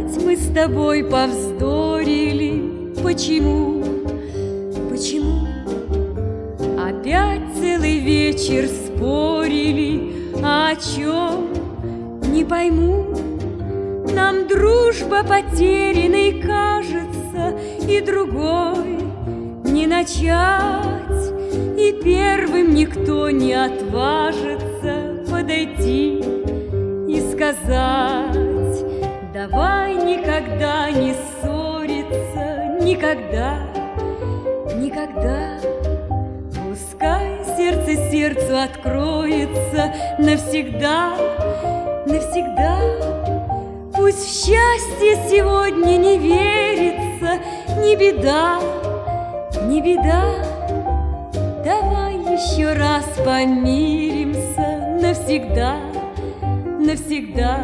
мы с тобой повздорили. Почему? Почему? Опять целый вечер спорили. А о чем? Не пойму. Нам дружба потерянной кажется, и другой не начать, и первым никто не отважится подойти и сказать: давай никогда не ссориться, никогда, никогда. Пускай сердце сердцу откроется навсегда, навсегда. Пусть в счастье сегодня не верится, не беда, не беда. Давай еще раз помиримся навсегда, навсегда.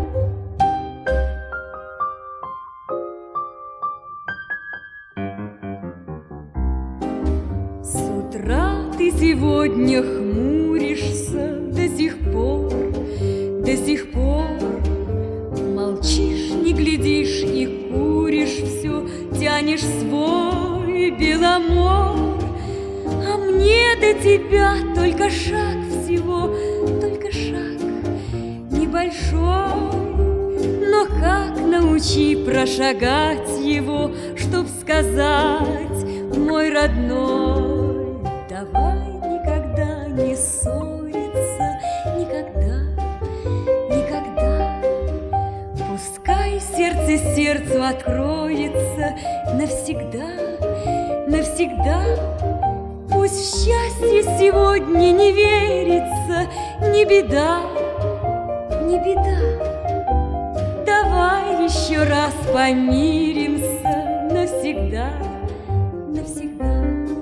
С утра ты сегодня хмуришься до сих пор, до сих пор. Молчишь, не глядишь и куришь все, тянешь свой беломор. А мне до тебя только шаг всего, только шаг небольшой. Но как научи прошагать его, чтоб сказать: мой родной, давай никогда не ссориться, никогда, никогда. Пускай сердце сердцу откроется навсегда, навсегда. Пусть в счастье сегодня не верится, не беда, не беда. Давай еще раз помиримся навсегда, навсегда.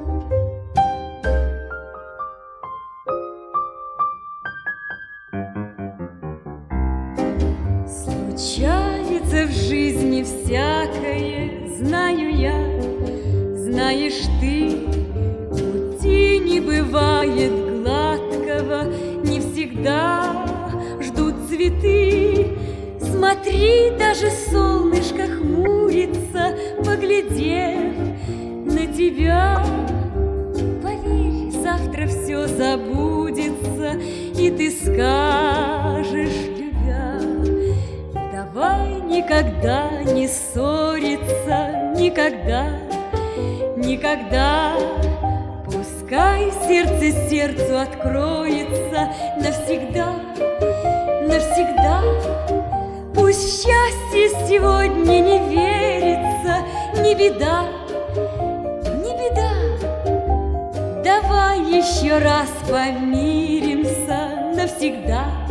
Случается в жизни всякое, знаю я, знаешь ты. Пути не бывает гладкого, не всегда ждут цветы. Смотри, даже солнышко хмурится, поглядев на тебя. Поверь, завтра все забудется, и ты скажешь, любя: давай никогда не ссориться, никогда, никогда. Пускай сердце сердцу откроется навсегда, навсегда. Пусть в счастье сегодня не верится, не беда, не беда. Давай еще раз помиримся навсегда.